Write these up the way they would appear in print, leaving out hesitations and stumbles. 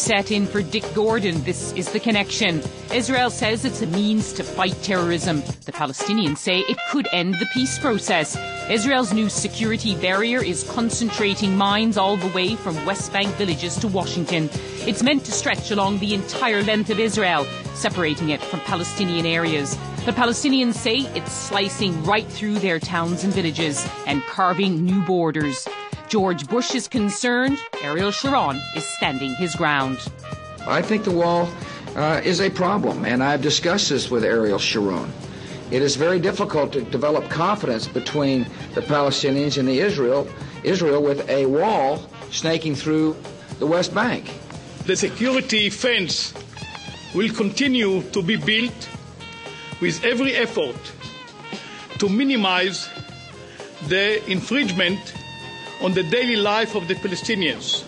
set in for Dick Gordon. This is The Connection. Israel says it's a means to fight terrorism. The Palestinians say it could end the peace process. Israel's new security barrier is concentrating mines all the way from West Bank villages to Washington. It's meant to stretch along the entire length of Israel, separating it from Palestinian areas. But Palestinians say it's slicing right through their towns and villages and carving new borders. George Bush is concerned. Ariel Sharon is standing his ground. I think the wall is a problem, and I've discussed this with Ariel Sharon. It is very difficult to develop confidence between the Palestinians and Israel with a wall snaking through the West Bank. The security fence will continue to be built with every effort to minimize the infringement on the daily life of the Palestinians.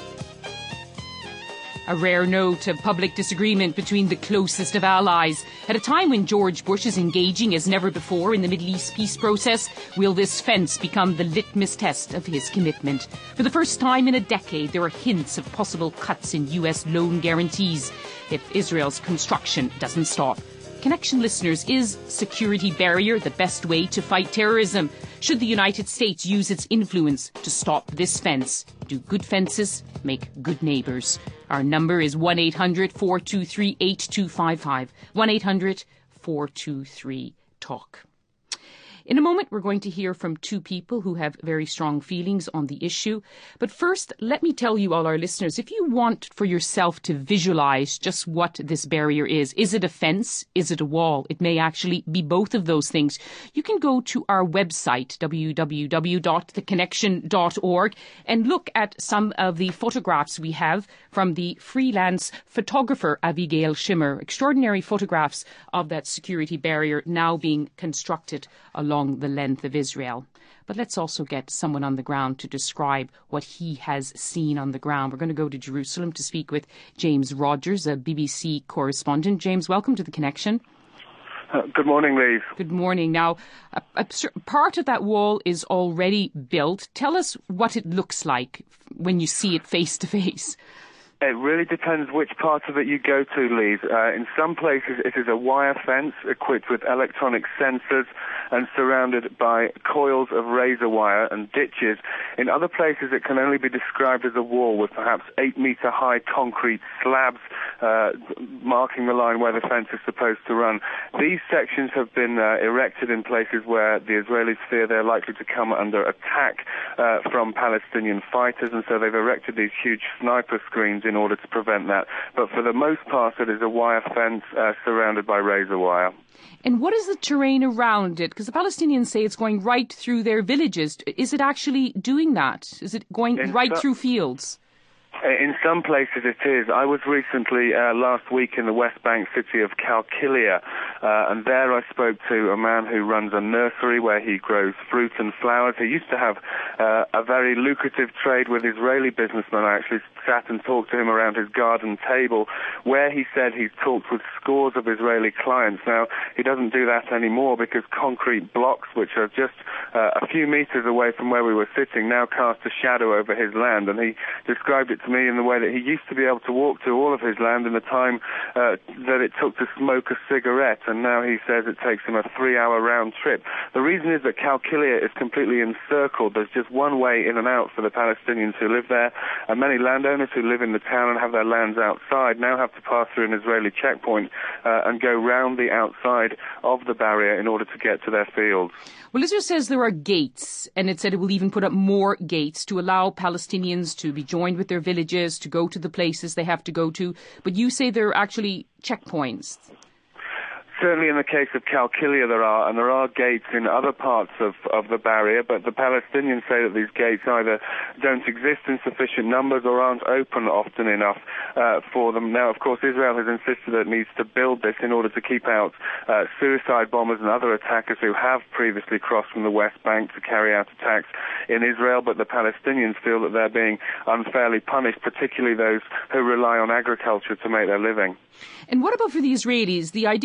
A rare note of public disagreement between the closest of allies. At a time when George Bush is engaging as never before in the Middle East peace process, will this fence become the litmus test of his commitment? For the first time in a decade, there are hints of possible cuts in U.S. loan guarantees if Israel's construction doesn't stop. Connection listeners, is security barrier the best way to fight terrorism? Should the United States use its influence to stop this fence? Do good fences make good neighbours? Our number is 1-800-423-8255. 1-800-423-TALK. In a moment, we're going to hear from two people who have very strong feelings on the issue. But first, let me tell you, all our listeners, if you want for yourself to visualize just what this barrier is it a fence? Is it a wall? It may actually be both of those things. You can go to our website, www.theconnection.org, and look at some of the photographs we have from the freelance photographer Abigail Shimmer. Extraordinary photographs of that security barrier now being constructed along the length of Israel. But let's also get someone on the ground to describe what he has seen on the ground. We're going to go to Jerusalem to speak with James Rogers, a BBC correspondent. James, welcome to The Connection. Good morning, Liz. Good morning. Now, a part of that wall is already built. Tell us what it looks like when you see it face to face. It really depends which part of it you go to, Liz. In some places, it is a wire fence equipped with electronic sensors and surrounded by coils of razor wire and ditches. In other places, it can only be described as a wall with perhaps 8-meter-high concrete slabs marking the line where the fence is supposed to run. These sections have been erected in places where the Israelis fear they're likely to come under attack from Palestinian fighters, and so they've erected these huge sniper screens in order to prevent that. But for the most part, it is a wire fence surrounded by razor wire. And what is the terrain around it? Because the Palestinians say it's going right through their villages. Is it actually doing that? Is it going right through fields? In some places it is. I was recently, last week, in the West Bank city of Qalqilia, and there I spoke to a man who runs a nursery where he grows fruit and flowers. He used to have a very lucrative trade with Israeli businessmen. I actually sat and talked to him around his garden table, where he said he's talked with scores of Israeli clients. Now, he doesn't do that anymore because concrete blocks, which are just a few meters away from where we were sitting, now cast a shadow over his land, and he described it to me in the way that he used to be able to walk to all of his land in the time that it took to smoke a cigarette, and now he says it takes him a 3-hour round trip. The reason is that Qalqilia is completely encircled. There's just one way in and out for the Palestinians who live there, and many landowners who live in the town and have their lands outside now have to pass through an Israeli checkpoint and go round the outside of the barrier in order to get to their fields. Well, Israel says there are gates, and it said it will even put up more gates to allow Palestinians to be joined with their villages, to go to the places they have to go to. But you say there are actually checkpoints. Certainly in the case of Qalqilia there are gates in other parts of the barrier, but the Palestinians say that these gates either don't exist in sufficient numbers or aren't open often enough for them. Now, of course, Israel has insisted that it needs to build this in order to keep out suicide bombers and other attackers who have previously crossed from the West Bank to carry out attacks in Israel, but the Palestinians feel that they're being unfairly punished, particularly those who rely on agriculture to make their living. And what about for the Israelis? The idea behind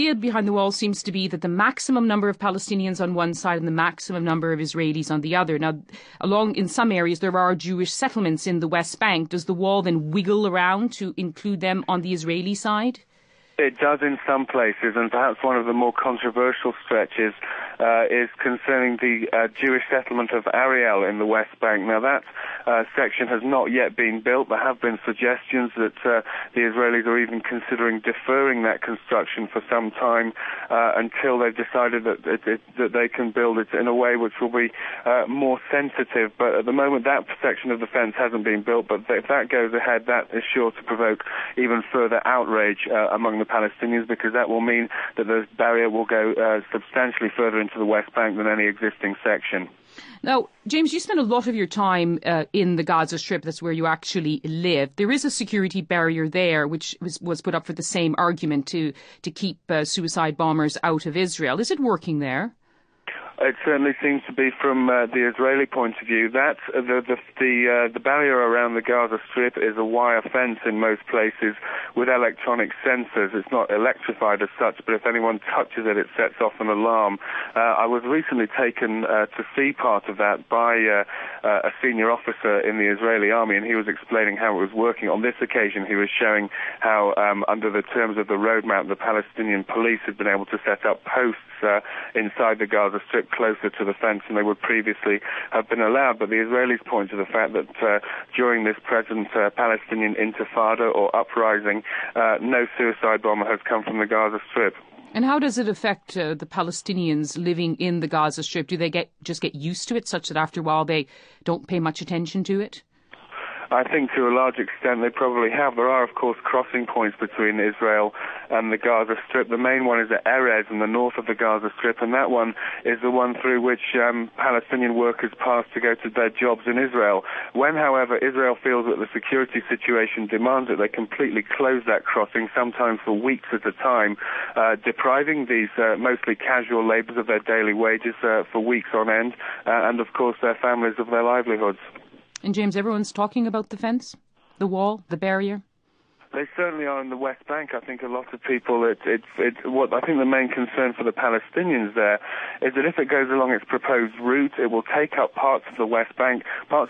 behind the wall seems to be that the maximum number of Palestinians on one side and the maximum number of Israelis on the other. Now, in some areas there are Jewish settlements in the West Bank. Does the wall then wiggle around to include them on the Israeli side? It does in some places, and perhaps one of the more controversial stretches is concerning the Jewish settlement of Ariel in the West Bank. Now, that section has not yet been built. There have been suggestions that the Israelis are even considering deferring that construction for some time until they've decided that they can build it in a way which will be more sensitive. But at the moment, that section of the fence hasn't been built. But if that goes ahead, that is sure to provoke even further outrage among the Palestinians, because that will mean that the barrier will go substantially further into the West Bank than any existing section. Now, James, you spend a lot of your time in the Gaza Strip. That's where you actually live. There is a security barrier there, which was put up for the same argument to keep suicide bombers out of Israel. Is it working there? It certainly seems to be from the Israeli point of view. That the barrier around the Gaza Strip is a wire fence in most places with electronic sensors. It's not electrified as such, but if anyone touches it, it sets off an alarm. I was recently taken to see part of that by a senior officer in the Israeli army, and he was explaining how it was working. On this occasion, he was showing how, under the terms of the roadmap, the Palestinian police had been able to set up posts inside the Gaza Strip closer to the fence than they would previously have been allowed. But the Israelis point to the fact that during this present Palestinian intifada or uprising, no suicide bomber has come from the Gaza Strip. And how does it affect the Palestinians living in the Gaza Strip? Do they just get used to it, such that after a while they don't pay much attention to it? I think to a large extent they probably have. There are, of course, crossing points between Israel and the Gaza Strip. The main one is at Erez in the north of the Gaza Strip, and that one is the one through which Palestinian workers pass to go to their jobs in Israel. When, however, Israel feels that the security situation demands it, they completely close that crossing, sometimes for weeks at a time, depriving these mostly casual laborers of their daily wages for weeks on end, and, of course, their families of their livelihoods. And James, everyone's talking about the fence, the wall, the barrier? They certainly are in the West Bank. I think a lot of people, what I think the main concern for the Palestinians there is that if it goes along its proposed route, it will take up parts of the West Bank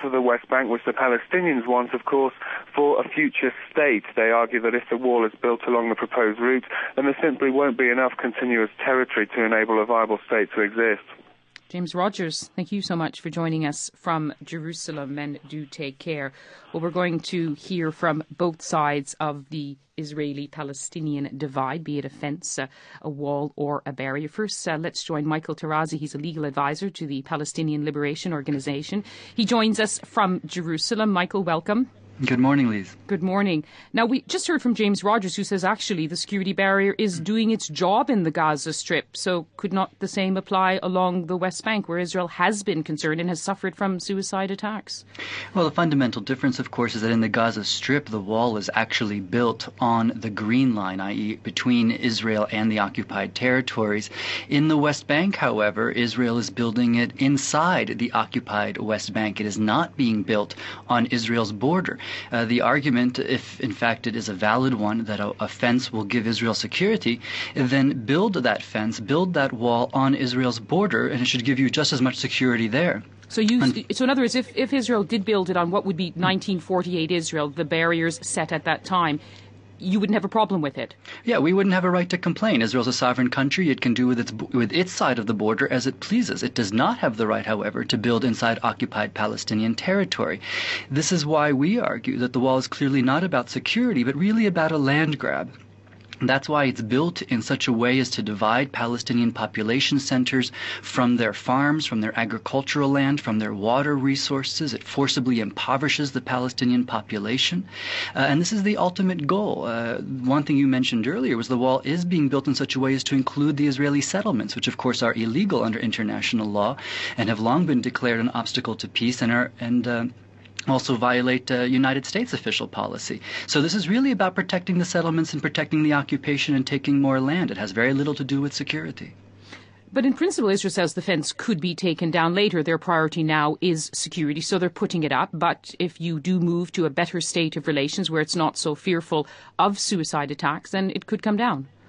which the Palestinians want, of course, for a future state. They argue that if the wall is built along the proposed route, then there simply won't be enough continuous territory to enable a viable state to exist. James Rogers, thank you so much for joining us from Jerusalem, and do take care. Well, we're going to hear from both sides of the Israeli-Palestinian divide, be it a fence, a wall or a barrier. First, let's join Michael Tarazi. He's a legal advisor to the Palestinian Liberation Organization. He joins us from Jerusalem. Michael, welcome. Good morning, Lise. Good morning. Now, we just heard from James Rogers, who says actually the security barrier is doing its job in the Gaza Strip. So could not the same apply along the West Bank, where Israel has been concerned and has suffered from suicide attacks? Well, the fundamental difference, of course, is that in the Gaza Strip, the wall is actually built on the Green Line, i.e. between Israel and the occupied territories. In the West Bank, however, Israel is building it inside the occupied West Bank. It is not being built on Israel's border. The argument, if in fact it is a valid one, that a fence will give Israel security, then build that fence, build that wall on Israel's border, and it should give you just as much security there. So in other words, if Israel did build it on what would be 1948 Israel, the barriers set at that time, you wouldn't have a problem with it? Yeah, we wouldn't have a right to complain. Israel's a sovereign country. It can do with its side of the border as it pleases. It does not have the right, however, to build inside occupied Palestinian territory. This is why we argue that the wall is clearly not about security, but really about a land grab. That's why it's built in such a way as to divide Palestinian population centers from their farms, from their agricultural land, from their water resources. It forcibly impoverishes the Palestinian population. And this is the ultimate goal. One thing you mentioned earlier was the wall is being built in such a way as to include the Israeli settlements, which of course are illegal under international law and have long been declared an obstacle to peace and also violate United States official policy. So this is really about protecting the settlements and protecting the occupation and taking more land. It has very little to do with security. But in principle, Israel says the fence could be taken down later. Their priority now is security, so they're putting it up. But if you do move to a better state of relations where it's not so fearful of suicide attacks, then it could come down.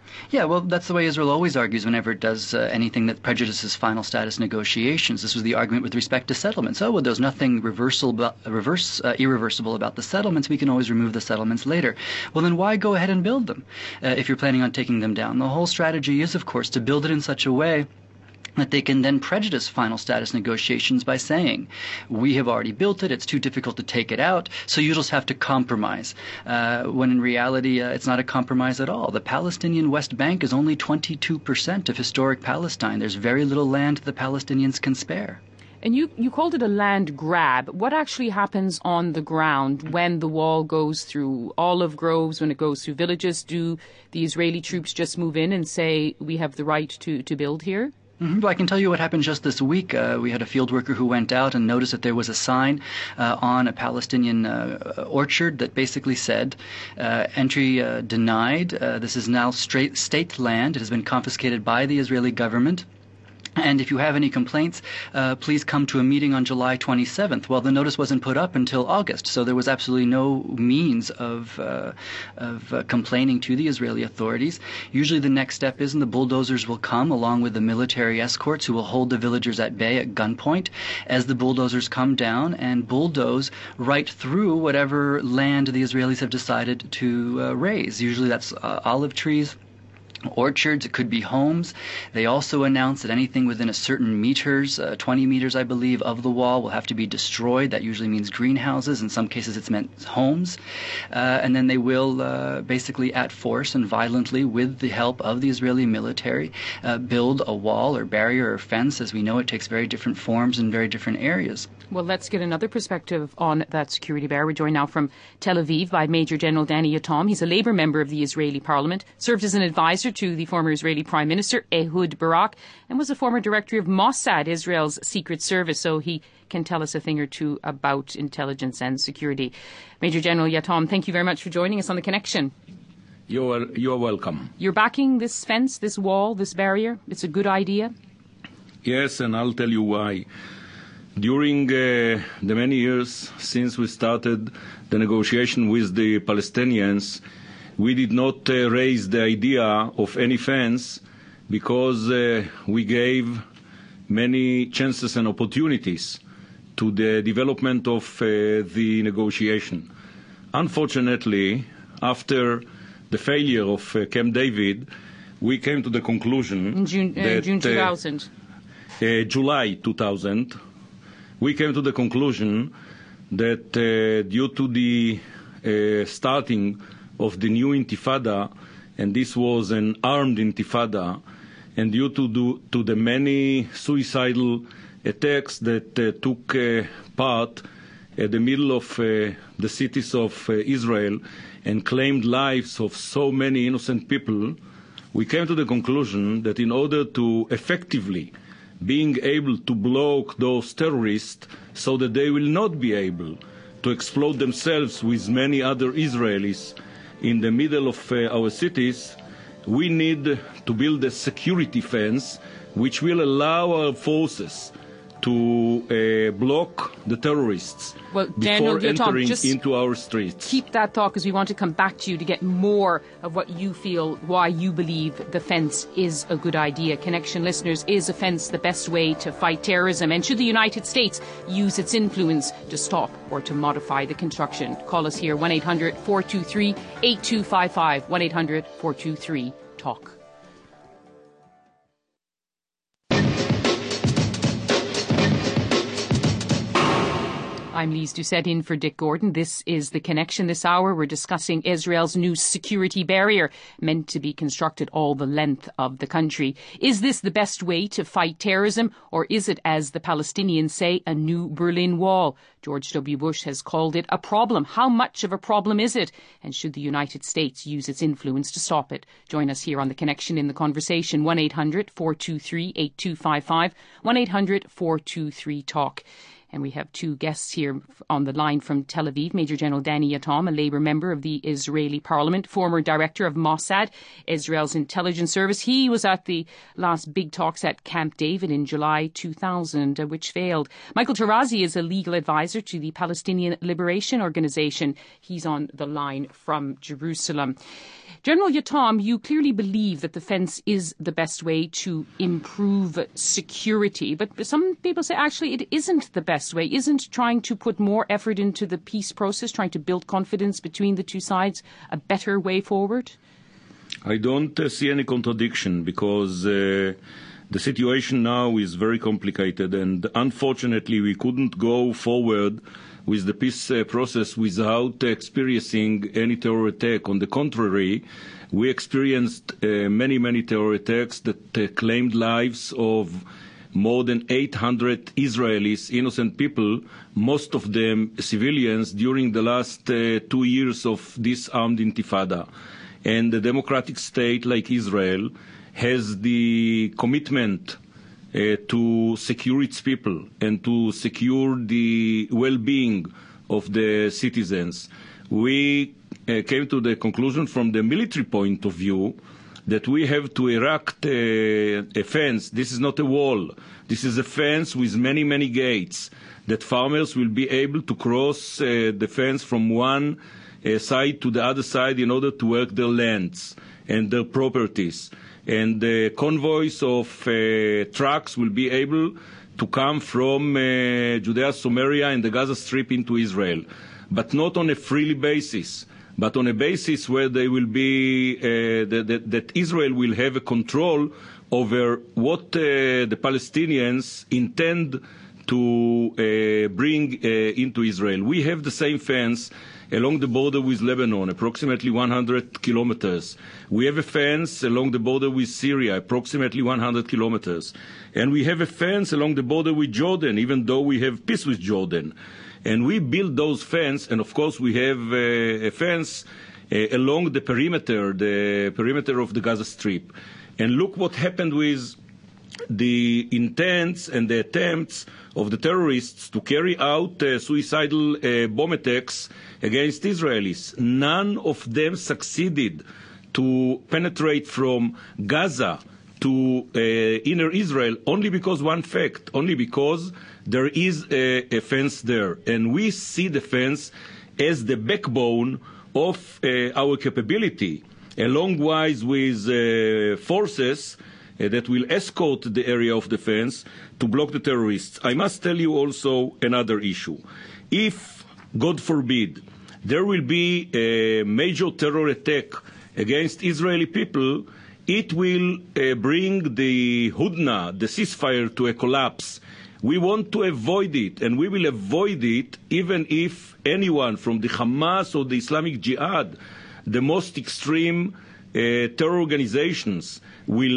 Yeah, well, that's the way Israel always argues whenever it does anything that prejudices final status negotiations. This was the argument with respect to settlements. Oh, well, there's nothing irreversible about the settlements. We can always remove the settlements later. Well, then why go ahead and build them if you're planning on taking them down? The whole strategy is, of course, to build it in such a way that they can then prejudice final status negotiations by saying, we have already built it, it's too difficult to take it out, so you just have to compromise. When in reality, it's not a compromise at all. The Palestinian West Bank is only 22% of historic Palestine. There's very little land the Palestinians can spare. And you called it a land grab. What actually happens on the ground when the wall goes through olive groves, when it goes through villages? Do the Israeli troops just move in and say, we have the right to build here? Well, I can tell you what happened just this week. We had a field worker who went out and noticed that there was a sign on a Palestinian orchard that basically said, entry denied. This is now state land. It has been confiscated by the Israeli government. And if you have any complaints, please come to a meeting on July 27th. Well, the notice wasn't put up until August, so there was absolutely no means of complaining to the Israeli authorities. Usually the next step is, and the bulldozers will come along with the military escorts who will hold the villagers at bay at gunpoint as the bulldozers come down and bulldoze right through whatever land the Israelis have decided to raise. Usually that's olive trees, orchards, it could be homes. They also announce that anything within a certain meters, 20 meters, I believe, of the wall will have to be destroyed. That usually means greenhouses. In some cases, it's meant homes. And then they will basically at force and violently, with the help of the Israeli military, build a wall or barrier or fence. As we know, it takes very different forms in very different areas. Well, let's get another perspective on that security barrier. We're joined now from Tel Aviv by Major General Danny Yatom. He's a Labour member of the Israeli Parliament, served as an advisor to the former Israeli Prime Minister Ehud Barak, and was a former director of Mossad, Israel's secret service, so he can tell us a thing or two about intelligence and security. Major General Yatom, thank you very much for joining us on The Connection. You're welcome. You're backing this fence, this wall, this barrier? It's a good idea? Yes, and I'll tell you why. During the many years since we started the negotiation with the Palestinians, we did not raise the idea of any fence because we gave many chances and opportunities to the development of the negotiation. Unfortunately, after the failure of Camp David, we came to the conclusion in June 2000. July 2000, we came to the conclusion that due to the starting of the new intifada, and this was an armed intifada, and due to the many suicidal attacks that took part at the middle of the cities of Israel and claimed lives of so many innocent people, we came to the conclusion that in order to effectively being able to block those terrorists so that they will not be able to explode themselves with many other Israelis in the middle of our cities, we need to build a security fence which will allow our forces to block the terrorists before entering into our streets. Keep that thought, because we want to come back to you to get more of what you feel, why you believe the fence is a good idea. Connection listeners, is a fence the best way to fight terrorism? And should the United States use its influence to stop or to modify the construction? Call us here, 1-800-423-8255, 1-800-423-TALK. I'm Lise Doucette in for Dick Gordon. This is The Connection. This hour we're discussing Israel's new security barrier, meant to be constructed all the length of the country. Is this the best way to fight terrorism, or is it, as the Palestinians say, a new Berlin Wall? George W. Bush has called it a problem. How much of a problem is it? And should the United States use its influence to stop it? Join us here on The Connection in the conversation, 1-800-423-8255, 1-800-423-TALK. And we have two guests here on the line from Tel Aviv. Major General Danny Yatom, a Labour member of the Israeli Parliament, former director of Mossad, Israel's intelligence service. He was at the last big talks at Camp David in July 2000, which failed. Michael Tarazi is a legal advisor to the Palestinian Liberation Organization. He's on the line from Jerusalem. General Yatom, you clearly believe that the fence is the best way to improve security, but some people say actually it isn't the best way. Isn't trying to put more effort into the peace process, trying to build confidence between the two sides, a better way forward? I don't see any contradiction because the situation now is very complicated, and unfortunately we couldn't go forward with the peace process without experiencing any terror attack. On the contrary, we experienced many terror attacks that claimed lives of more than 800 Israelis, innocent people, most of them civilians, during the last 2 years of this armed intifada. And a democratic state like Israel has the commitment to secure its people and to secure the well-being of the citizens. We came to the conclusion from the military point of view that we have to erect a fence. This is not a wall. This is a fence with many gates that farmers will be able to cross the fence from one side to the other side in order to work their lands and their properties. And the convoys of trucks will be able to come from Judea, Samaria, and the Gaza Strip into Israel, but not on a freely basis, but on a basis where they will be that Israel will have a control over what the Palestinians intend to bring into Israel. We have the same fence along the border with Lebanon, approximately 100 kilometers. We have a fence along the border with Syria, approximately 100 kilometers. And we have a fence along the border with Jordan, even though we have peace with Jordan. And we build those fences, and of course we have a fence along the perimeter of the Gaza Strip. And look what happened with the intents and the attempts of the terrorists to carry out suicidal bomb attacks against Israelis. None of them succeeded to penetrate from Gaza to inner Israel, only because there is a fence there. And we see the fence as the backbone of our capability, along with forces that will escort the area of the fence to block the terrorists. I must tell you also another issue. If, God forbid, there will be a major terror attack against Israeli people, it will bring the Hudna, the ceasefire, to a collapse. We want to avoid it, and we will avoid it even if anyone from the Hamas or the Islamic Jihad, the most extreme terror organizations, will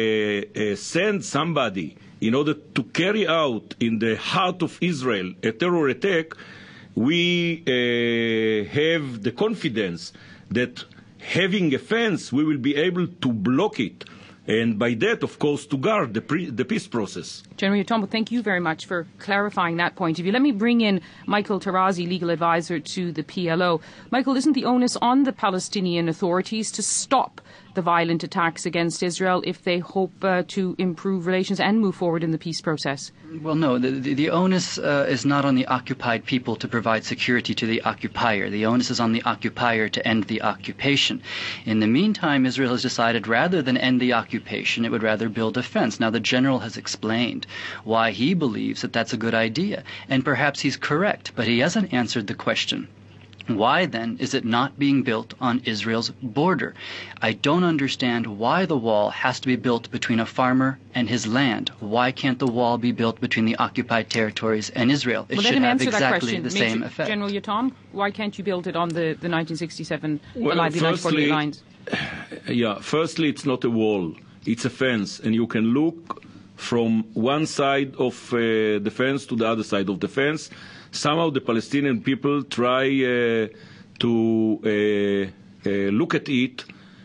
send somebody in order to carry out in the heart of Israel a terror attack. We have the confidence that having a fence, we will be able to block it, and by that, of course, to guard the peace process. General Yatom, thank you very much for clarifying that point of view. Let me bring in Michael Tarazi, legal advisor to the PLO. Michael, isn't the onus on the Palestinian authorities to stop the violent attacks against Israel if they hope to improve relations and move forward in the peace process? Well, no. The onus is not on the occupied people to provide security to the occupier. The onus is on the occupier to end the occupation. In the meantime, Israel has decided rather than end the occupation, it would rather build a fence. Now, the general has explained why he believes that that's a good idea, and perhaps he's correct, but he hasn't answered the question. Why, then, is it not being built on Israel's border? I don't understand why the wall has to be built between a farmer and his land. Why can't the wall be built between the occupied territories and Israel? It should have exactly the same effect. General Yatom, why can't you build it on the 1967 1948 lines? Yeah, firstly, it's not a wall. It's a fence, and you can look from one side of the fence to the other side of the fence. Somehow the Palestinian people try to look at it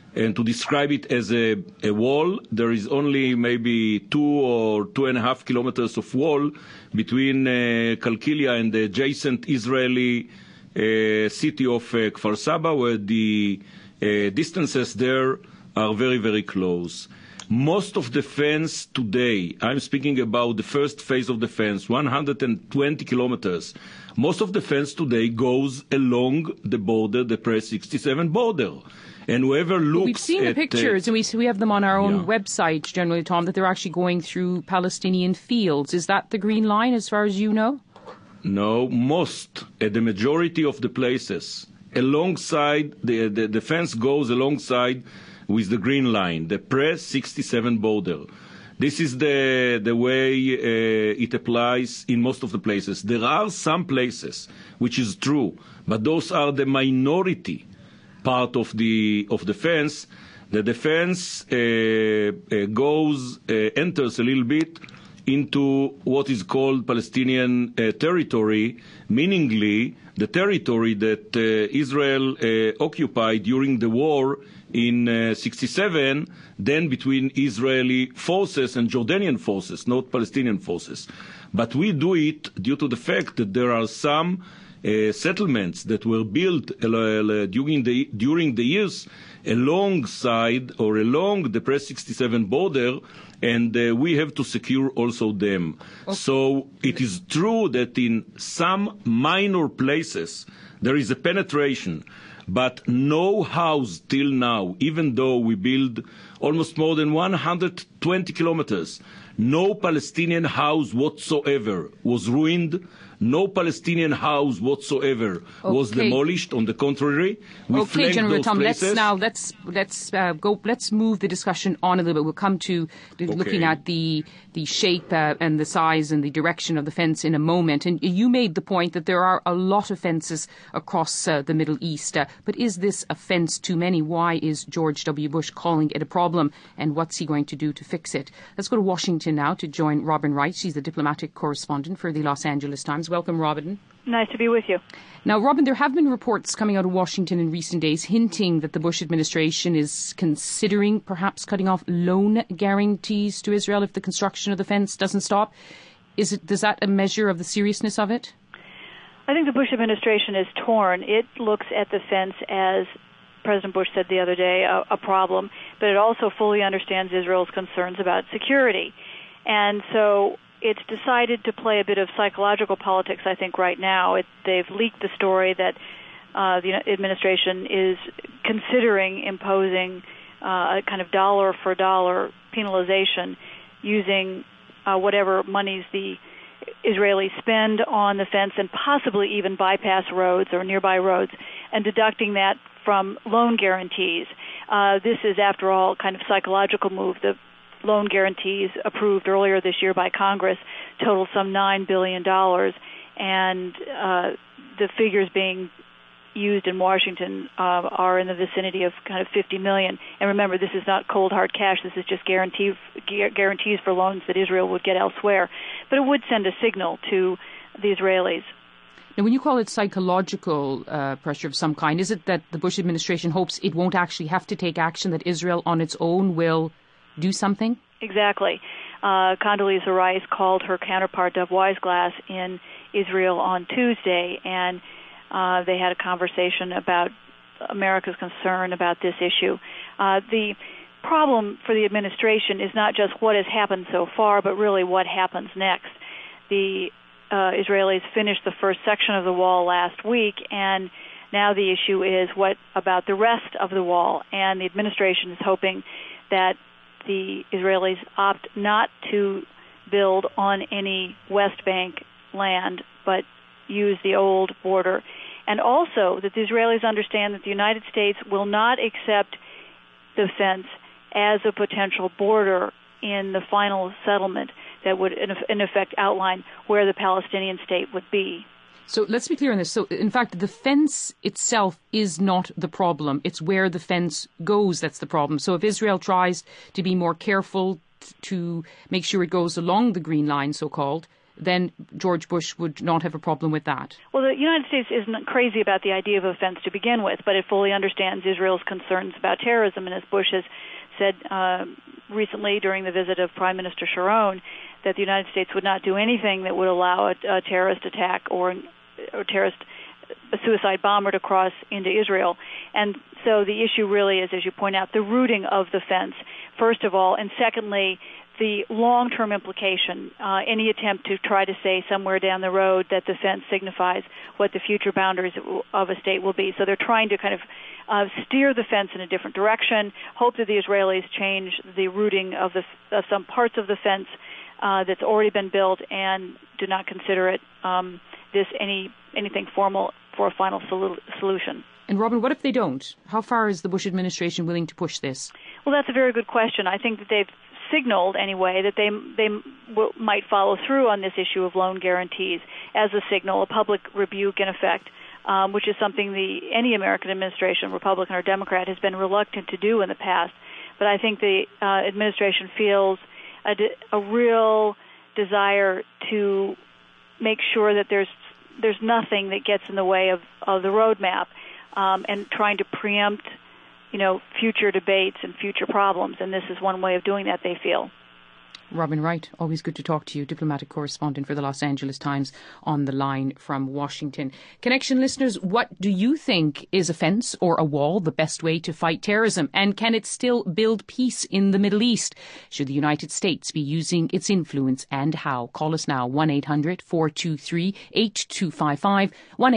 And to describe it as a wall, there is only maybe 2 or 2.5 kilometers of wall between Kalkilia and the adjacent Israeli city of Kfar Saba, where the distances there are very, very close. Most of the fence today, I'm speaking about the first phase of the fence, 120 kilometers. Most of the fence today goes along the border, the Pre-67 border. And whoever looks we've seen the pictures, and we have them on our own website, generally, Tom, that they're actually going through Palestinian fields. Is that the green line, as far as you know? No, the majority of the places, alongside, the fence goes alongside with the green line, the Pre-67 border. This is the way it applies in most of the places. There are some places, which is true, but those are the minority part of the fence. The defense enters a little bit into what is called Palestinian territory, meaningly the territory that Israel occupied during the war in 67, then between Israeli forces and Jordanian forces, not Palestinian forces. But we do it due to the fact that there are some settlements that were built during the years alongside or along the Pre-67 border, and we have to secure also them. Okay. So it is true that in some minor places there is a penetration, but no house till now, even though we build almost more than 120 kilometers, no Palestinian house whatsoever was ruined. No Palestinian house whatsoever was demolished. On the contrary, we flanked General those Tom, places. Let's move the discussion on a little bit. We'll come to looking at the shape and the size and the direction of the fence in a moment. And you made the point that there are a lot of fences across the Middle East. But is this a fence too many? Why is George W. Bush calling it a problem? And what's he going to do to fix it? Let's go to Washington now to join Robin Wright. She's the diplomatic correspondent for the Los Angeles Times. Welcome, Robin. Nice to be with you. Now, Robin, there have been reports coming out of Washington in recent days hinting that the Bush administration is considering perhaps cutting off loan guarantees to Israel if the construction of the fence doesn't stop. Is that a measure of the seriousness of it? I think the Bush administration is torn. It looks at the fence as President Bush said the other day, a problem, but it also fully understands Israel's concerns about security. And so it's decided to play a bit of psychological politics, I think, right now. They've leaked the story that the administration is considering imposing a kind of dollar-for-dollar penalization using whatever monies the Israelis spend on the fence and possibly even bypass roads or nearby roads and deducting that from loan guarantees. This is, after all, kind of psychological move. The loan guarantees approved earlier this year by Congress total some $9 billion, and the figures being used in Washington are in the vicinity of kind of $50 million. And remember, this is not cold hard cash. This is just guarantees for loans that Israel would get elsewhere. But it would send a signal to the Israelis. Now, when you call it psychological pressure of some kind, is it that the Bush administration hopes it won't actually have to take action, that Israel on its own will do something? Exactly. Condoleezza Rice called her counterpart, Dov Weisglass, in Israel on Tuesday, and they had a conversation about America's concern about this issue. The problem for the administration is not just what has happened so far, but really what happens next. The Israelis finished the first section of the wall last week, and now the issue is what about the rest of the wall, and the administration is hoping that the Israelis opt not to build on any West Bank land, but use the old border. And also that the Israelis understand that the United States will not accept the fence as a potential border in the final settlement that would, in effect, outline where the Palestinian state would be. So let's be clear on this. So, in fact, the fence itself is not the problem. It's where the fence goes that's the problem. So if Israel tries to be more careful to make sure it goes along the green line, so-called, then George Bush would not have a problem with that. Well, the United States isn't crazy about the idea of a fence to begin with, but it fully understands Israel's concerns about terrorism. And as Bush has said recently during the visit of Prime Minister Sharon, that the United States would not do anything that would allow a terrorist attack or a suicide bomber to cross into Israel. And so the issue really is, as you point out, the rooting of the fence, first of all, and secondly, the long-term implication, any attempt to try to say somewhere down the road that the fence signifies what the future boundaries of a state will be. So they're trying to kind of steer the fence in a different direction, hope that the Israelis change the routing of some parts of the fence that's already been built, and do not consider it anything formal for a final solution. And Robin, what if they don't? How far is the Bush administration willing to push this? Well, that's a very good question. I think that they've signaled anyway that they might follow through on this issue of loan guarantees as a signal, a public rebuke in effect, which is something any American administration, Republican or Democrat, has been reluctant to do in the past. But I think the administration feels a real desire to make sure that there's nothing that gets in the way of the roadmap, and trying to preempt future debates and future problems, and this is one way of doing that, they feel. Robin Wright, always good to talk to you, diplomatic correspondent for the Los Angeles Times, on the line from Washington. Connection listeners, what do you think? Is a fence or a wall the best way to fight terrorism? And can it still build peace in the Middle East? Should the United States be using its influence, and how? Call us now, 1-800-423-8255,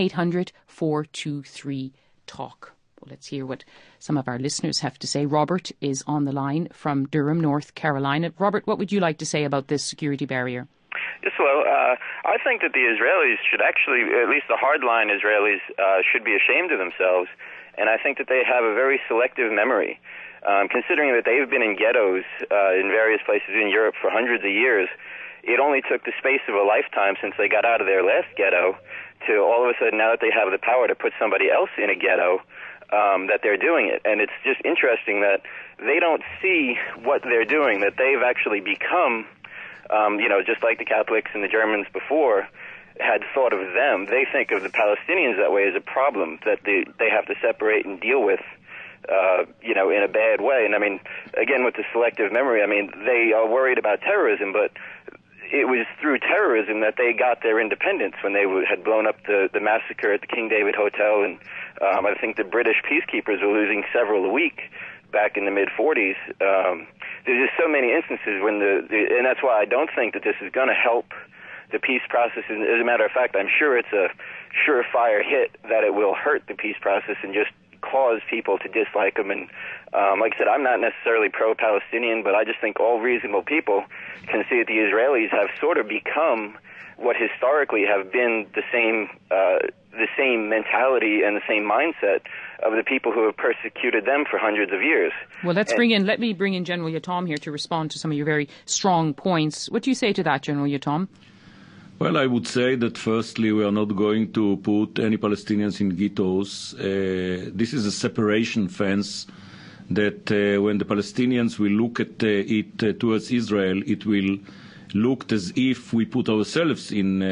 1-800-423-TALK. Well, let's hear what some of our listeners have to say. Robert is on the line from Durham, North Carolina. Robert, what would you like to say about this security barrier? Yes, well, I think that the Israelis should actually, at least the hardline Israelis, should be ashamed of themselves. And I think that they have a very selective memory. Considering that they've been in ghettos in various places in Europe for hundreds of years, it only took the space of a lifetime since they got out of their last ghetto to all of a sudden, now that they have the power to put somebody else in a ghetto, that they're doing it. And it's just interesting that they don't see what they're doing, that they've actually become, just like the Catholics and the Germans before had thought of them. They think of the Palestinians that way as a problem that they have to separate and deal with, in a bad way. And I mean, again, with the selective memory, I mean, they are worried about terrorism, but it was through terrorism that they got their independence when they had blown up the massacre at the King David Hotel. And I think the British peacekeepers were losing several a week back in the mid-40s. There's just so many instances when and that's why I don't think that this is going to help the peace process. As a matter of fact, I'm sure it's a surefire hit that it will hurt the peace process and just cause people to dislike them. And like I said, I'm not necessarily pro-Palestinian, but I just think all reasonable people can see that the Israelis have sort of become what historically have been the same mentality and the same mindset of the people who have persecuted them for hundreds of years. Well, let me bring in General Yatom here to respond to some of your very strong points. What do you say to that, General Yatom? Well, I would say that firstly, we are not going to put any Palestinians in ghettos. This is a separation fence that when the Palestinians will look at it towards Israel, it will look as if we put ourselves in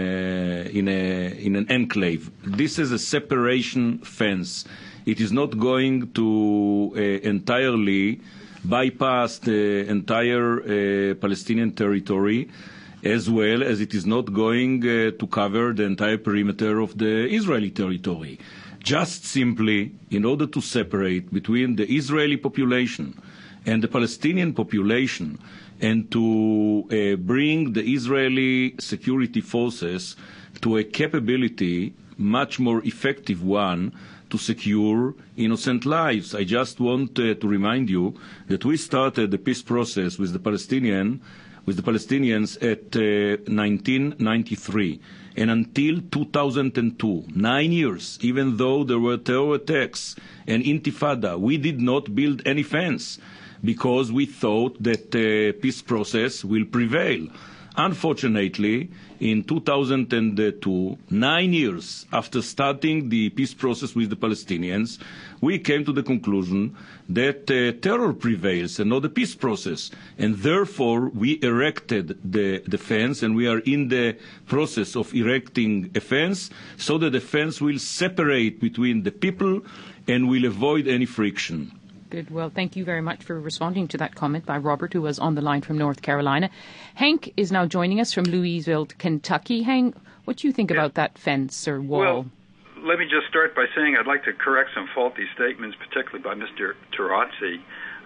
an enclave. This is a separation fence. It is not going to entirely bypass the entire Palestinian territory, as well as it is not going to cover the entire perimeter of the Israeli territory. Just simply in order to separate between the Israeli population and the Palestinian population, and to bring the Israeli security forces to a capability, much more effective one, to secure innocent lives. I just want to remind you that we started the peace process with the Palestinians at 1993. And until 2002, 9 years, even though there were terror attacks and intifada, we did not build any fence. because we thought that the peace process will prevail. Unfortunately, in 2002, 9 years after starting the peace process with the Palestinians, we came to the conclusion that terror prevails and not the peace process. And therefore, we erected the fence, and we are in the process of erecting a fence, so that the fence will separate between the people and will avoid any friction. Good. Well, thank you very much for responding to that comment by Robert, who was on the line from North Carolina. Hank is now joining us from Louisville, Kentucky. Hank, what do you think about that fence or wall? Well, let me just start by saying I'd like to correct some faulty statements, particularly by Mr. Tarazzi.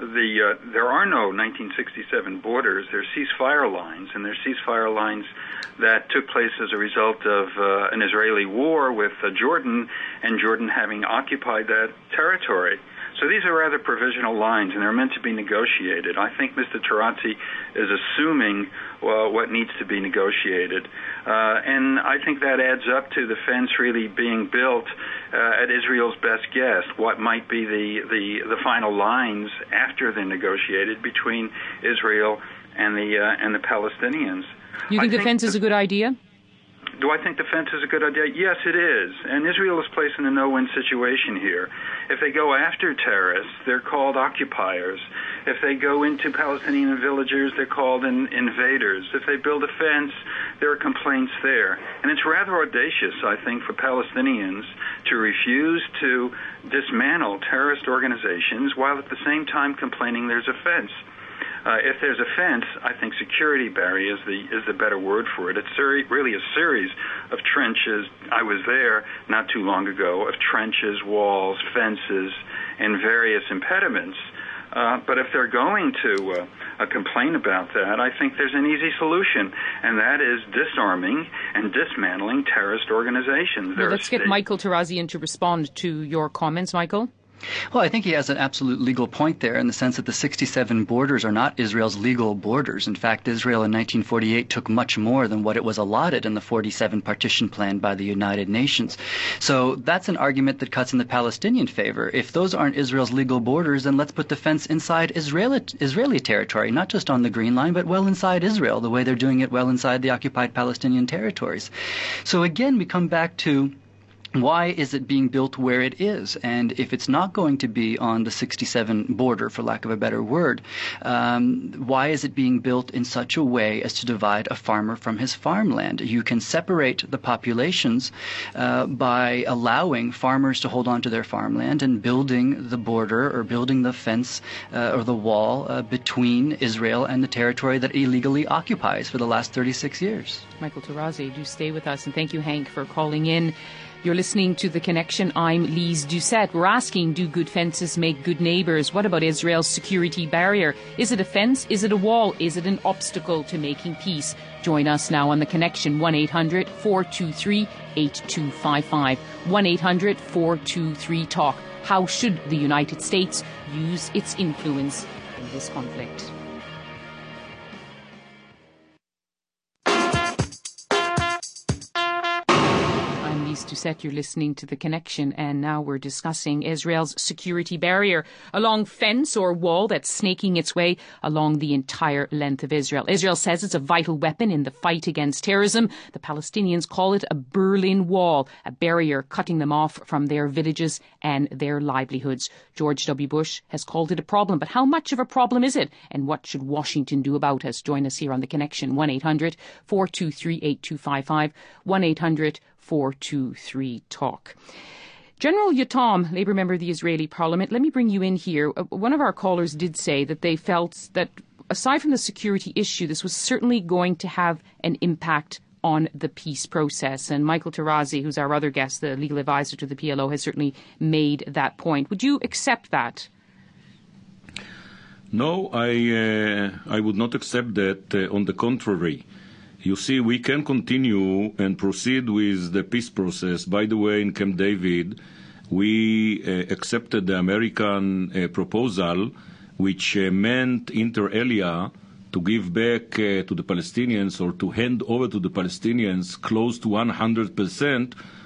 There are no 1967 borders. There are ceasefire lines, and they're ceasefire lines that took place as a result of an Israeli war with Jordan, and Jordan having occupied that territory. So these are rather provisional lines, and they're meant to be negotiated. I think Mr. Tarazzi is assuming what needs to be negotiated. And I think that adds up to the fence really being built at Israel's best guess, what might be the final lines after they're negotiated between Israel and the Palestinians. You think the fence is a good idea? Do I think the fence is a good idea? Yes, it is. And Israel is placed in a no-win situation here. If they go after terrorists, they're called occupiers. If they go into Palestinian villagers, they're called invaders. If they build a fence, there are complaints there. And it's rather audacious, I think, for Palestinians to refuse to dismantle terrorist organizations while at the same time complaining there's a fence. If there's a fence, I think security barrier is the better word for it. It's really a series of trenches. I was there not too long ago, of trenches, walls, fences, and various impediments. But if they're going to complain about that, I think there's an easy solution, and that is disarming and dismantling terrorist organizations. Well, let's get Michael Tarazzi in to respond to your comments. Michael? Well, I think he has an absolute legal point there in the sense that the 67 borders are not Israel's legal borders. In fact, Israel in 1948 took much more than what it was allotted in the 47 partition plan by the United Nations. So that's an argument that cuts in the Palestinian favor. If those aren't Israel's legal borders, then let's put the fence inside Israeli territory, not just on the Green Line, but well inside Israel, the way they're doing it well inside the occupied Palestinian territories. So again, we come back to why is it being built where it is? And if it's not going to be on the 67 border, for lack of a better word, why is it being built in such a way as to divide a farmer from his farmland? You can separate the populations by allowing farmers to hold on to their farmland and building the border or building the fence or the wall between Israel and the territory that it illegally occupies for the last 36 years. Michael Tarazzi, do stay with us. And thank you, Hank, for calling in. You're listening to The Connection. I'm Lise Doucette. We're asking, do good fences make good neighbours? What about Israel's security barrier? Is it a fence? Is it a wall? Is it an obstacle to making peace? Join us now on The Connection, 1-800-423-8255. 1-800-423-TALK. How should the United States use its influence in this conflict? Doucette, you're listening to The Connection, and now we're discussing Israel's security barrier, a long fence or wall that's snaking its way along the entire length of Israel. Israel says it's a vital weapon in the fight against terrorism. The Palestinians call it a Berlin Wall, a barrier cutting them off from their villages and their livelihoods. George W. Bush has called it a problem, but how much of a problem is it? And what should Washington do about it? Join us here on The Connection, 1-800-423-8255, 1-800-423-TALK. General Yotam, Labour member of the Israeli Parliament, let me bring you in here. One of our callers did say that they felt that, aside from the security issue, this was certainly going to have an impact on the peace process. And Michael Tarazzi, who's our other guest, the legal advisor to the PLO, has certainly made that point. Would you accept that? No, I would not accept that. On the contrary. You see, we can continue and proceed with the peace process. By the way, in Camp David, we accepted the American proposal, which meant inter alia to give back to the Palestinians or to hand over to the Palestinians close to 100%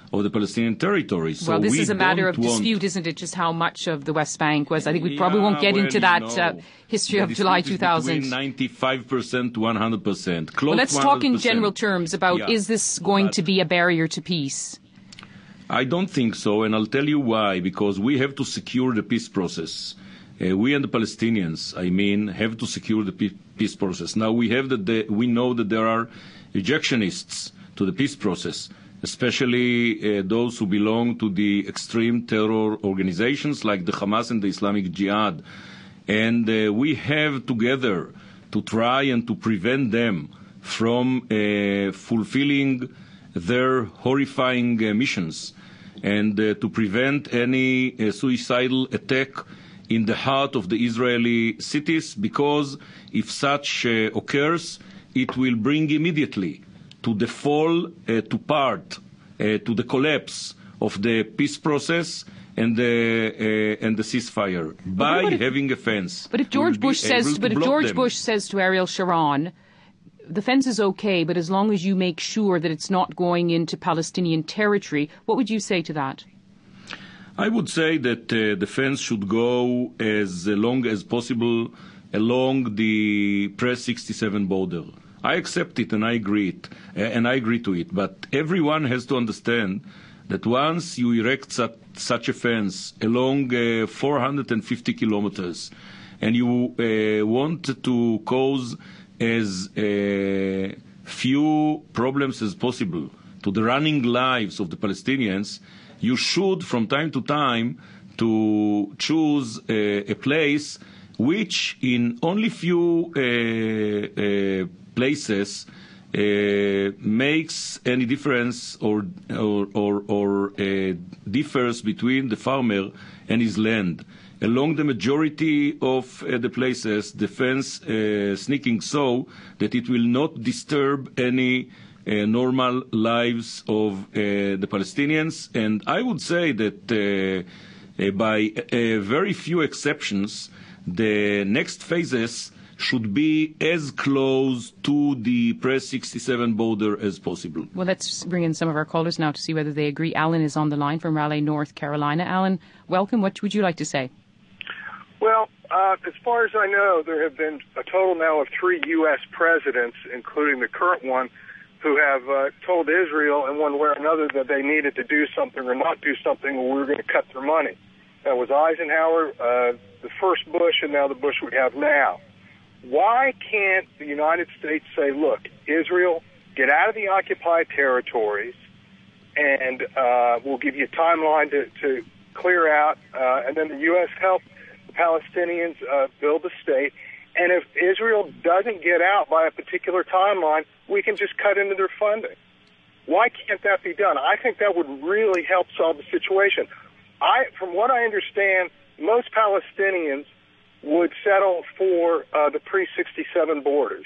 of the Palestinian territory. So well, this we is a matter of don't want... dispute, isn't it, just how much of the West Bank was? I think we probably won't get into that history of July 2000. Between 95% to 100%. Well, let's talk in general terms about is this going to be a barrier to peace? I don't think so, and I'll tell you why. Because we have to secure the peace process. We and the Palestinians, have to secure the peace process. Now, we know that there are ejectionists to the peace process, especially those who belong to the extreme terror organizations like the Hamas and the Islamic Jihad. And we have together to try and to prevent them from fulfilling their horrifying missions and to prevent any suicidal attack in the heart of the Israeli cities, because if such occurs, it will bring immediately to the fall, to the collapse of the peace process and the ceasefire by having a fence. But if George Bush says to Ariel Sharon, the fence is okay, but as long as you make sure that it's not going into Palestinian territory, what would you say to that? I would say that the fence should go as long as possible along the Pre-67 border. I accept it and I agree to it. But everyone has to understand that once you erect such a fence along 450 kilometers, and you want to cause as few problems as possible to the running lives of the Palestinians, you should, from time to time, to choose a place which, in only few places, makes any difference or differs between the farmer and his land. Along the majority of the places, the fence sneaking so that it will not disturb any normal lives of the Palestinians. And I would say that by very few exceptions, the next phases should be as close to the Pre-67 border as possible. Well, let's bring in some of our callers now to see whether they agree. Alan is on the line from Raleigh, North Carolina. Alan, welcome. What would you like to say? Well, as far as I know, there have been a total now of 3 U.S. presidents, including the current one, who have told Israel in one way or another that they needed to do something or not do something, or we were going to cut their money. That was Eisenhower, the first Bush, and now the Bush we have now. Why can't the United States say, look, Israel, get out of the occupied territories, and we'll give you a timeline to clear out, and then the U.S. help the Palestinians build a state. And if Israel doesn't get out by a particular timeline, we can just cut into their funding. Why can't that be done? I think that would really help solve the situation. From what I understand, most Palestinians would settle for the pre-67 borders.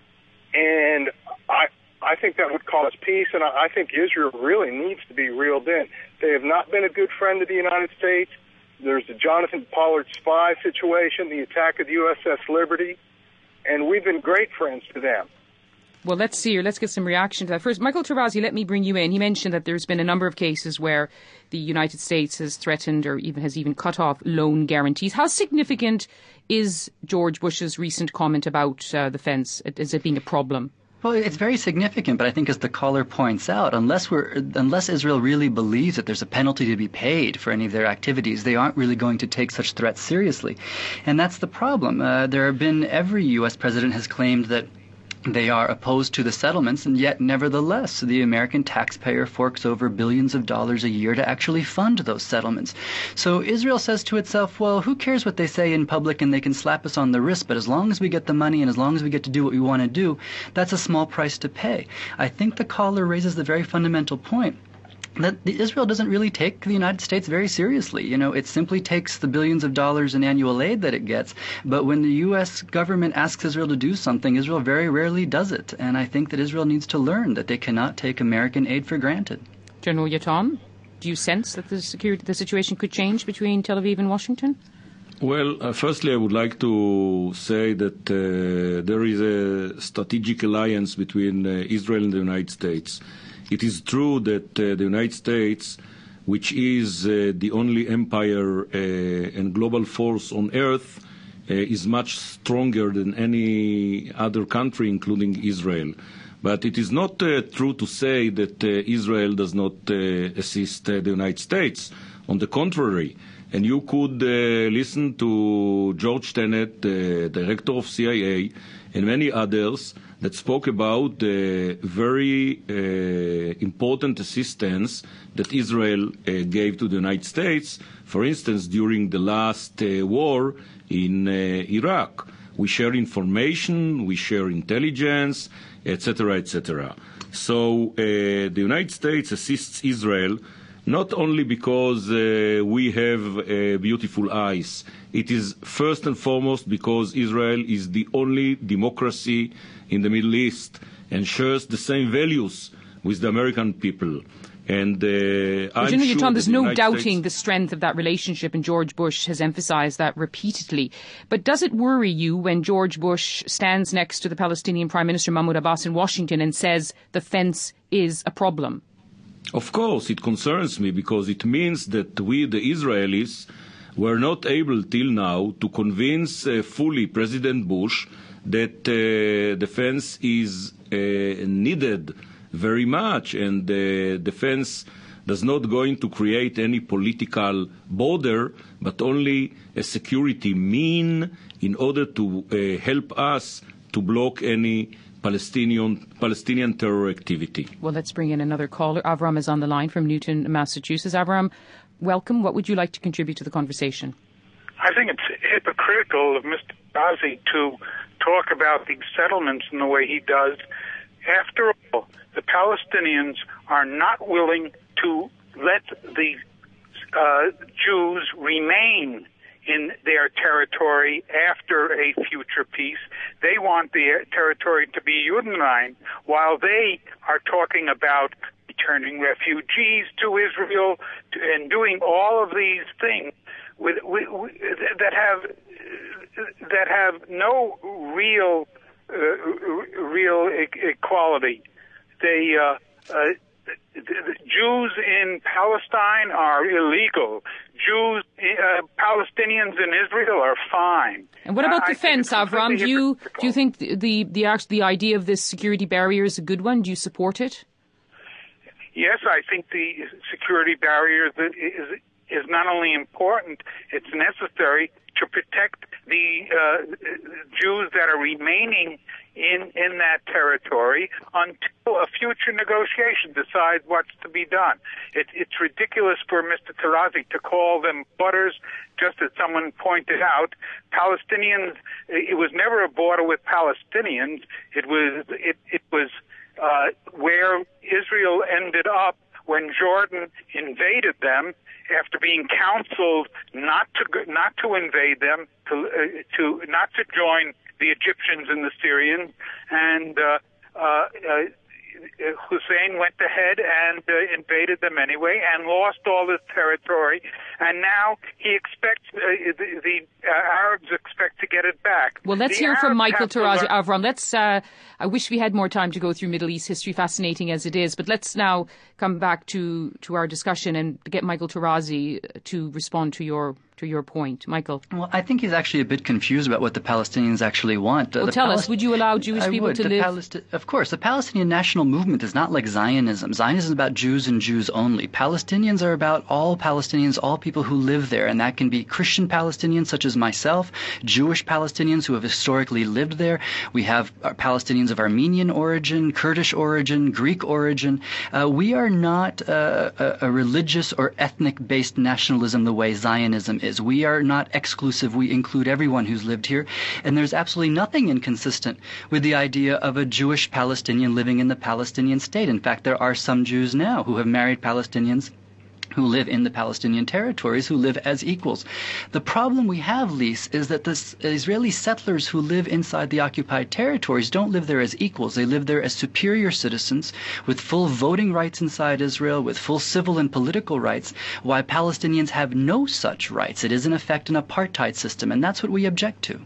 And I think that would cause peace, and I think Israel really needs to be reeled in. They have not been a good friend of the United States. There's the Jonathan Pollard spy situation, the attack of the USS Liberty, and we've been great friends to them. Well, let's see here. Let's get some reaction to that. First, Michael Terrazi, let me bring you in. He mentioned that there's been a number of cases where the United States has threatened or has even cut off loan guarantees. How significant is George Bush's recent comment about the fence as it being a problem? Well, it's very significant, but I think as the caller points out, unless Israel really believes that there's a penalty to be paid for any of their activities, they aren't really going to take such threats seriously. And that's the problem. Every U.S. president has claimed that they are opposed to the settlements, and yet, nevertheless, the American taxpayer forks over billions of dollars a year to actually fund those settlements. So Israel says to itself, well, who cares what they say in public, and they can slap us on the wrist, but as long as we get the money and as long as we get to do what we want to do, that's a small price to pay. I think the caller raises the very fundamental point that Israel doesn't really take the United States very seriously. You know, it simply takes the billions of dollars in annual aid that it gets, but when the U.S. government asks Israel to do something, Israel very rarely does it, and I think that Israel needs to learn that they cannot take American aid for granted. General Yatom, do you sense that the situation could change between Tel Aviv and Washington? Well, firstly, I would like to say that there is a strategic alliance between Israel and the United States. It is true that the United States, which is the only empire and global force on earth, is much stronger than any other country, including Israel. But it is not true to say that Israel does not assist the United States. On the contrary, and you could listen to George Tenet, the director of CIA, and many others that spoke about the very important assistance that Israel gave to the United States, for instance, during the last war in Iraq. We share information, we share intelligence, etc., etc. So the United States assists Israel not only because we have beautiful eyes. It is first and foremost because Israel is the only democracy in the Middle East and shares the same values with the American people. And General Tom, there's no doubting the strength of that relationship, and George Bush has emphasized that repeatedly. But does it worry you when George Bush stands next to the Palestinian Prime Minister Mahmoud Abbas in Washington and says the fence is a problem? Of course, it concerns me because it means that we, the Israelis, were not able till now to convince fully President Bush that the fence is needed very much, and the defense does not going to create any political border, but only a security mean in order to help us to block any Palestinian terror activity. Well, let's bring in another caller. Avram is on the line from Newton, Massachusetts. Avram, welcome. What would you like to contribute to the conversation? I think it's hypocritical of Mr. Ghazi to talk about these settlements in the way he does. After all, the Palestinians are not willing to let the Jews remain in their territory after a future peace. They want the territory to be Judenrein, while they are talking about returning refugees to Israel and doing all of these things that have no real equality. The Jews in Palestine are illegal. Palestinians in Israel are fine. And what about the fence, Avram? Do you think the idea of this security barrier is a good one? Do you support it? Yes, I think the security barrier is not only important, it's necessary to protect the Jews that are remaining in that territory until a future negotiation decides what's to be done. It's ridiculous for Mr. Tarazi to call them butters, just as someone pointed out. Palestinians, it was never a border with Palestinians. It was where Israel ended up when Jordan invaded them after being counseled not to invade them, to not to join the Egyptians and the Syrians, and Hussein went ahead and invaded them anyway and lost all this territory, and now he expects the Arabs expect to get it back. Well, let's hear from Michael Tarazi. Avram, I wish we had more time to go through Middle East history, fascinating as it is, but let's now come back to our discussion and get Michael Tarazi to respond to your point. Michael. Well, I think he's actually a bit confused about what the Palestinians actually want. Well, tell us, would you allow Jewish people to live? Of course. The Palestinian national movement is not like Zionism. Zionism is about Jews and Jews only. Palestinians are about all Palestinians, all people who live there, and that can be Christian Palestinians such as myself, Jewish Palestinians who have historically lived there. We have Palestinians of Armenian origin, Kurdish origin, Greek origin. We are not a religious or ethnic-based nationalism the way Zionism is. We are not exclusive. We include everyone who's lived here. And there's absolutely nothing inconsistent with the idea of a Jewish Palestinian living in the Palestinian state. In fact, there are some Jews now who have married Palestinians who live in the Palestinian territories, who live as equals. The problem we have, Lise, is that the Israeli settlers who live inside the occupied territories don't live there as equals. They live there as superior citizens with full voting rights inside Israel, with full civil and political rights, while Palestinians have no such rights. It is, in effect, an apartheid system, and that's what we object to.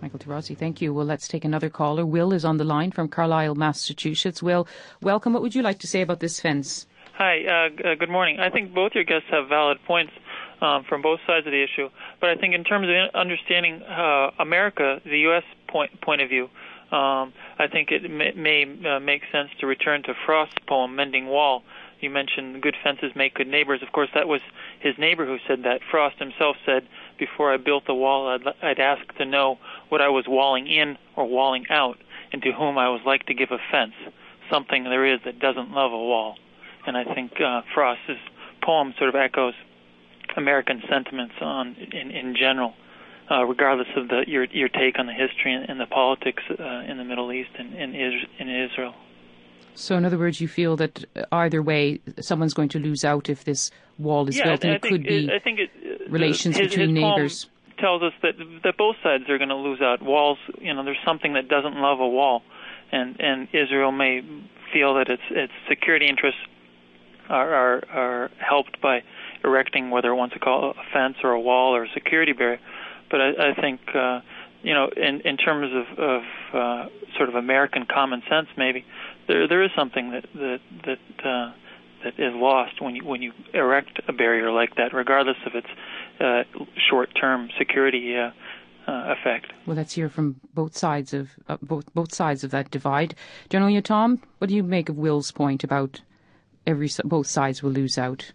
Michael Tarazi, thank you. Well, let's take another caller. Will is on the line from Carlisle, Massachusetts. Will, welcome. What would you like to say about this fence? Hi, good morning. I think both your guests have valid points from both sides of the issue, but I think in terms of understanding America, the U.S. point of view, I think it may make sense to return to Frost's poem, Mending Wall. You mentioned good fences make good neighbors. Of course, that was his neighbor who said that. Frost himself said, before I built the wall, I'd ask to know what I was walling in or walling out, and to whom I was like to give a fence, something there is that doesn't love a wall. And I think Frost's poem sort of echoes American sentiments in general, regardless of your take on the history and the politics in the Middle East and in Israel. So in other words, you feel that either way, someone's going to lose out if this wall is built, and it could be relations between neighbors. His poem tells us that both sides are going to lose out. Walls, there's something that doesn't love a wall, and Israel may feel that its security interests are helped by erecting, whether it wants to call it a fence or a wall or a security barrier. But I think, in terms of sort of American common sense, maybe there is something that is lost when you erect a barrier like that, regardless of its short-term security effect. Well, let's hear from both sides of that divide. General Yatom, what do you make of Will's point about both sides will lose out?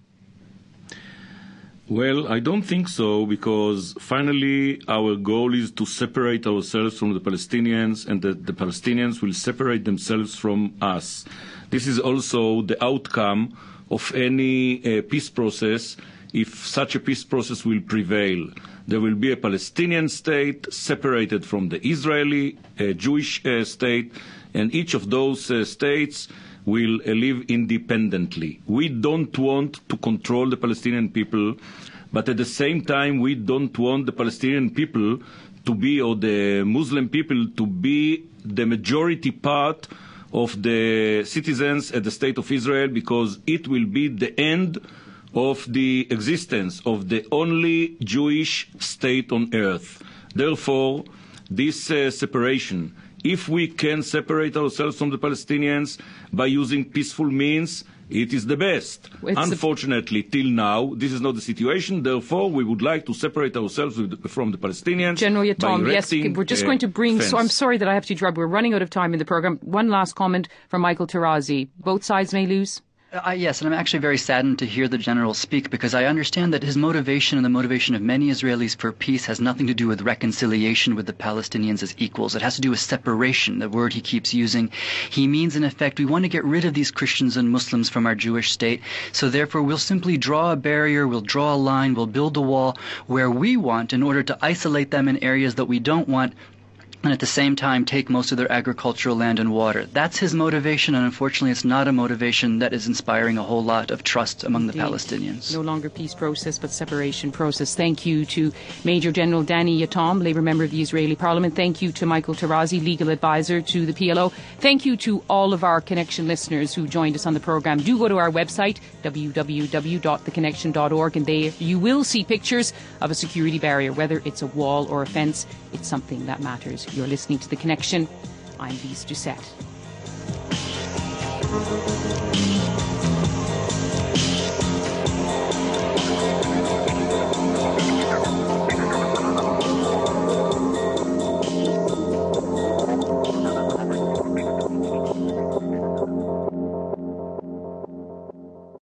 Well, I don't think so, because finally our goal is to separate ourselves from the Palestinians, and that the Palestinians will separate themselves from us. This is also the outcome of any peace process, if such a peace process will prevail. There will be a Palestinian state separated from the Israeli Jewish state, and each of those states will live independently. We don't want to control the Palestinian people, but at the same time we don't want the Palestinian people to be, or the Muslim people to be, the majority part of the citizens at the State of Israel, because it will be the end of the existence of the only Jewish state on earth. Therefore, this separation, if we can separate ourselves from the Palestinians by using peaceful means, it is the best. Unfortunately, till now, this is not the situation. Therefore, we would like to separate ourselves from the Palestinians. General Yatom, yes, we're just going to bring... So I'm sorry that I have to interrupt. We're running out of time in the program. One last comment from Michael Tarazi. Both sides may lose? Yes, and I'm actually very saddened to hear the General speak, because I understand that his motivation and the motivation of many Israelis for peace has nothing to do with reconciliation with the Palestinians as equals. It has to do with separation, the word he keeps using. He means, in effect, we want to get rid of these Christians and Muslims from our Jewish state, so therefore we'll simply draw a barrier, we'll draw a line, we'll build a wall where we want, in order to isolate them in areas that we don't want, and at the same time take most of their agricultural land and water. That's his motivation, and unfortunately it's not a motivation that is inspiring a whole lot of trust among the Palestinians. No longer peace process, but separation process. Thank you to Major General Danny Yatom, Labour member of the Israeli Parliament. Thank you to Michael Tarazi, legal advisor to the PLO. Thank you to all of our Connection listeners who joined us on the programme. Do go to our website, www.theconnection.org, and there you will see pictures of a security barrier. Whether it's a wall or a fence, it's something that matters. You're listening to The Connection. I'm Lise Doucette.